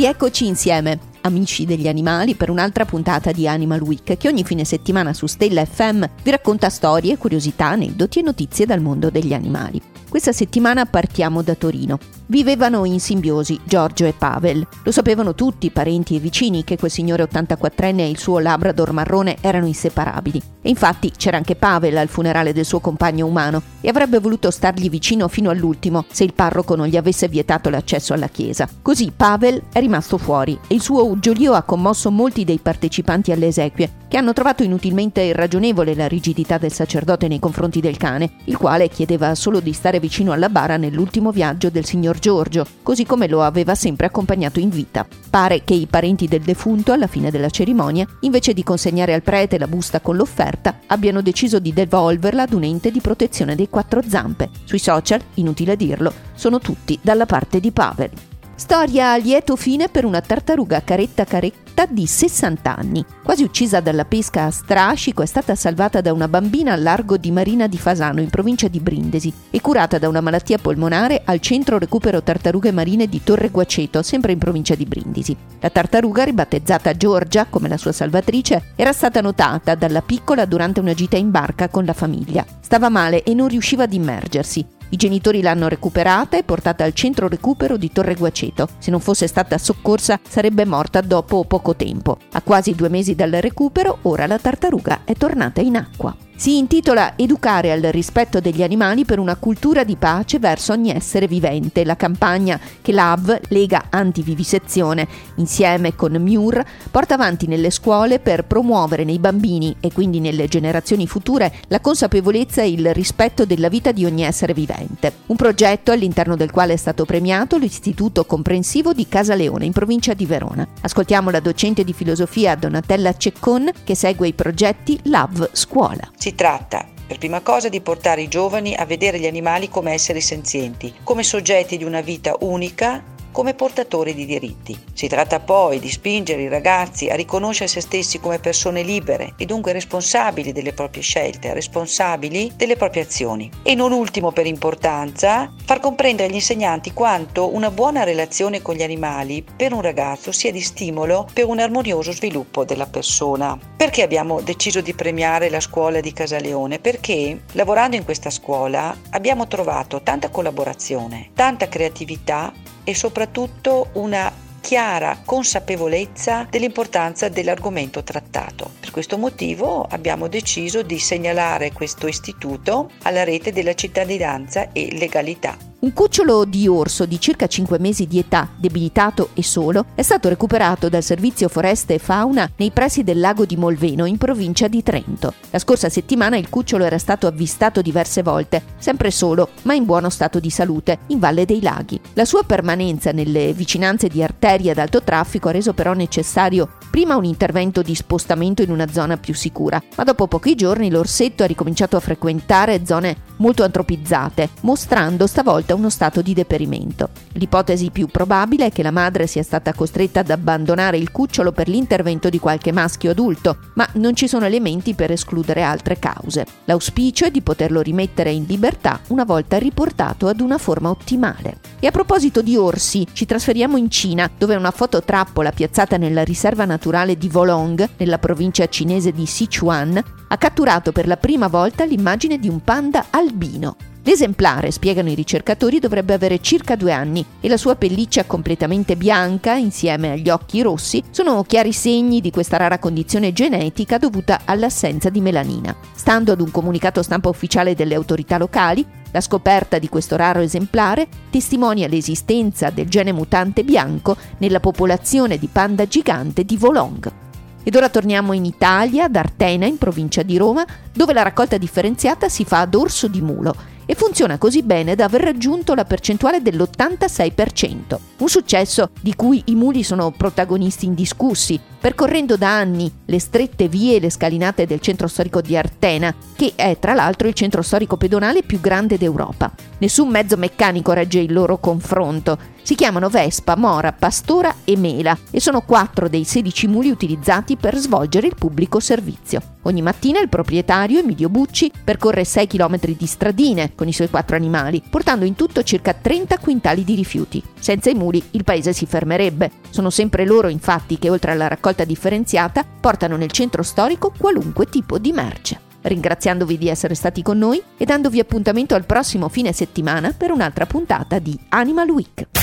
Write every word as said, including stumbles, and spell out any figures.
Rieccoci insieme, amici degli animali, per un'altra puntata di Animal Week che ogni fine settimana su Stella F M vi racconta storie, curiosità, aneddoti e notizie dal mondo degli animali. Questa settimana partiamo da Torino. Vivevano in simbiosi Giorgio e Pavel. Lo sapevano tutti, parenti e vicini, che quel signore ottantaquattrenne e il suo Labrador marrone erano inseparabili. E infatti c'era anche Pavel al funerale del suo compagno umano e avrebbe voluto stargli vicino fino all'ultimo se il parroco non gli avesse vietato l'accesso alla chiesa. Così Pavel è rimasto fuori e il suo uggiolio ha commosso molti dei partecipanti alle esequie, che hanno trovato inutilmente irragionevole la rigidità del sacerdote nei confronti del cane, il quale chiedeva solo di stare vicino alla bara nell'ultimo viaggio del signor Giorgio, così come lo aveva sempre accompagnato in vita. Pare che i parenti del defunto, alla fine della cerimonia, invece di consegnare al prete la busta con l'offerta, abbiano deciso di devolverla ad un ente di protezione dei quattro zampe. Sui social, inutile dirlo, sono tutti dalla parte di Pavel. Storia a lieto fine per una tartaruga caretta caretta di sessanta anni. Quasi uccisa dalla pesca a strascico, è stata salvata da una bambina al largo di Marina di Fasano, in provincia di Brindisi, e curata da una malattia polmonare al centro recupero tartarughe marine di Torre Guaceto, sempre in provincia di Brindisi. La tartaruga, ribattezzata Giorgia come la sua salvatrice, era stata notata dalla piccola durante una gita in barca con la famiglia. Stava male e non riusciva ad immergersi. I genitori l'hanno recuperata e portata al centro recupero di Torre Guaceto. Se non fosse stata soccorsa sarebbe morta dopo poco tempo. A quasi due mesi dal recupero, ora la tartaruga è tornata in acqua. Si intitola Educare al rispetto degli animali per una cultura di pace verso ogni essere vivente, la campagna che l'A V, Lega Antivivisezione, insieme con M I U R, porta avanti nelle scuole per promuovere nei bambini e quindi nelle generazioni future la consapevolezza e il rispetto della vita di ogni essere vivente. Un progetto all'interno del quale è stato premiato l'Istituto Comprensivo di Casaleone in provincia di Verona. Ascoltiamo la docente di filosofia Donatella Ceccon che segue i progetti L A V Scuola. Si tratta, per prima cosa, di portare i giovani a vedere gli animali come esseri senzienti, come soggetti di una vita unica, come portatori di diritti. Si tratta poi di spingere i ragazzi a riconoscere se stessi come persone libere e dunque responsabili delle proprie scelte, responsabili delle proprie azioni. E non ultimo per importanza, far comprendere agli insegnanti quanto una buona relazione con gli animali per un ragazzo sia di stimolo per un armonioso sviluppo della persona. Perché abbiamo deciso di premiare la scuola di Casaleone? Perché lavorando in questa scuola abbiamo trovato tanta collaborazione, tanta creatività e soprattutto una chiara consapevolezza dell'importanza dell'argomento trattato. Per questo motivo abbiamo deciso di segnalare questo istituto alla rete della cittadinanza e legalità. Un cucciolo di orso di circa cinque mesi di età, debilitato e solo, è stato recuperato dal Servizio Foreste e Fauna nei pressi del lago di Molveno, in provincia di Trento. La scorsa settimana il cucciolo era stato avvistato diverse volte, sempre solo, ma in buono stato di salute, in Valle dei Laghi. La sua permanenza nelle vicinanze di arterie ad alto traffico ha reso però necessario prima un intervento di spostamento in una zona più sicura, ma dopo pochi giorni l'orsetto ha ricominciato a frequentare zone molto antropizzate, mostrando stavolta uno stato di deperimento. L'ipotesi più probabile è che la madre sia stata costretta ad abbandonare il cucciolo per l'intervento di qualche maschio adulto, ma non ci sono elementi per escludere altre cause. L'auspicio è di poterlo rimettere in libertà una volta riportato ad una forma ottimale. E a proposito di orsi, ci trasferiamo in Cina, dove una fototrappola piazzata nella riserva naturale di Wolong, nella provincia cinese di Sichuan, ha catturato per la prima volta l'immagine di un panda albino. L'esemplare, spiegano i ricercatori, dovrebbe avere circa due anni e la sua pelliccia completamente bianca, insieme agli occhi rossi, sono chiari segni di questa rara condizione genetica dovuta all'assenza di melanina. Stando ad un comunicato stampa ufficiale delle autorità locali, la scoperta di questo raro esemplare testimonia l'esistenza del gene mutante bianco nella popolazione di panda gigante di Wolong. Ed ora torniamo in Italia, ad Artena, in provincia di Roma, dove la raccolta differenziata si fa ad orso di mulo e funziona così bene da aver raggiunto la percentuale dell'ottantasei per cento. Un successo di cui i muli sono protagonisti indiscussi, percorrendo da anni le strette vie e le scalinate del centro storico di Artena, che è tra l'altro il centro storico pedonale più grande d'Europa. Nessun mezzo meccanico regge il loro confronto. Si chiamano Vespa, Mora, Pastora e Mela e sono quattro dei sedici muli utilizzati per svolgere il pubblico servizio. Ogni mattina il proprietario, Emilio Bucci, percorre sei chilometri di stradine con i suoi quattro animali, portando in tutto circa trenta quintali di rifiuti. Senza i muli il paese si fermerebbe. Sono sempre loro, infatti, che oltre alla raccolta differenziata portano nel centro storico qualunque tipo di merce. Ringraziandovi di essere stati con noi e dandovi appuntamento al prossimo fine settimana per un'altra puntata di Animal Week.